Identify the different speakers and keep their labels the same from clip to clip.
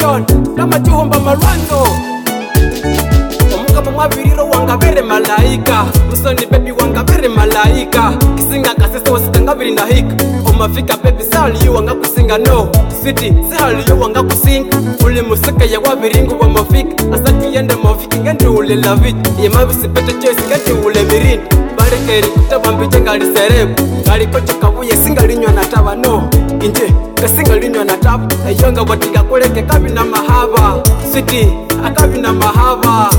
Speaker 1: Jackson Lama chuhomba marwanzo Omukama mwabiriro wangabere malaika Musoni baby wangabere malaika Kisinga kasese wasikanga biri na hika Omafika baby sali yu wanga kusinga no Sweetie sali yu wanga kusinga Uli musika ya wabiringu wa mafika Asaki yende mafiki ngendi ule laviti Yemabisi pete choice ngendi ule mirindi Barikeri kutabambi jenga liserebu Gali kocho kabuye singa linywa na taba no Inje kasinga linywa na taba Eyonga watiga kuleke kabi na mahaba Sweetie akabi na mahaba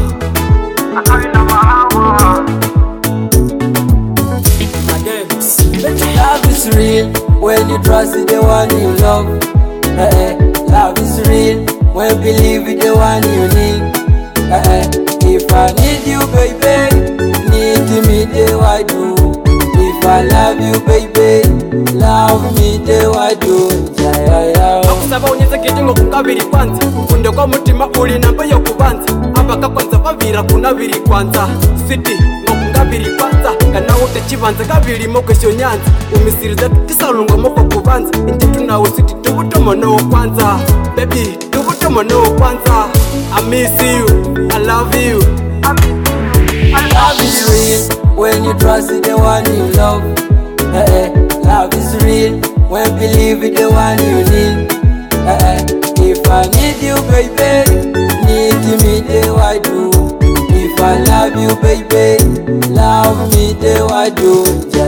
Speaker 2: Love is real when you trust the one you love. Love is real when you believe in the one you need. If I need you, baby, need me the way I do. If I love you, baby, love me the way I do.
Speaker 1: Okusaba unyeze kijingo kukabiri kwanza Kunde kwa mutima uli namba yo kubanza Abaka kwanza vavira kunabiri kwanza Sweetie ngokungabiri kwanza Kana ute chibanza kabiri mokesho nyanza Umisiriza tukisalunga moko kubanza Inje tunawo sweetie tubutomo no kwanza Baby tubutomo no kwanza I miss you, I love you
Speaker 2: Love is real when you trust the one you love. Love is real when you believe in the one you need. If I need you, baby, need me the way I do. If I love you, baby, love me the way I do.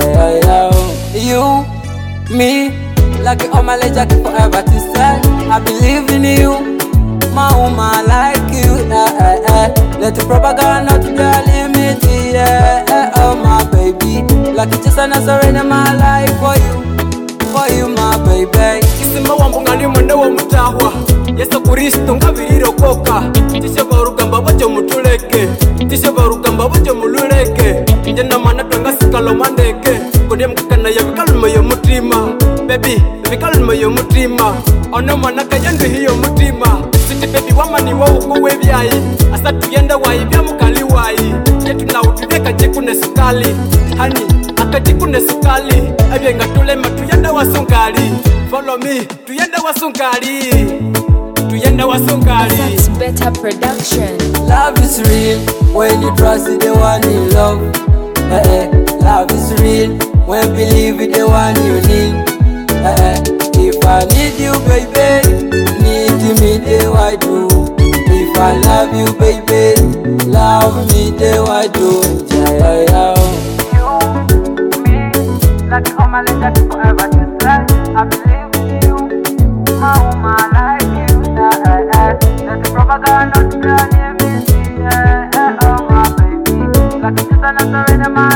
Speaker 2: You, me, like all my legend forever to stay. I believe in you, my woman like you. Let the propaganda not the limit. Oh my baby, like it's just an surrender my life for you my baby.
Speaker 1: Kisima wambu ngali mwende wa mutahwa Yesu Kristo ngabiriro koka Tishe barugamba bajo mutuleke Tishe barugamba bajo mululeke Njena mana twanga sikalo mandeke Kode mkakana ya vikaluma yo mutima Baby, vikaluma yo mutima Ono mana kayendu hiyo mutima Sweetie baby wamani wa ukuwe vyayi Asa tuyenda wayi vya mukali wayi Yetu na utuleka jekune sukali Hani, akajikune sukali Ebenga tulema tuyenda wa sukali Follow me, tuyenda wa sukali Tuyenda wa sukali
Speaker 3: That's better production.
Speaker 2: Love is real when you trust the one you love. Love is real when you believe in the one you need. If I need you, baby, need me the way I do. If I love you, baby, love me the way I do.
Speaker 4: You, me, like all my legends forever to stay. I believe in you, my woman like you. Let the propaganda not be an enemy. Oh my baby, like it's just an answer in my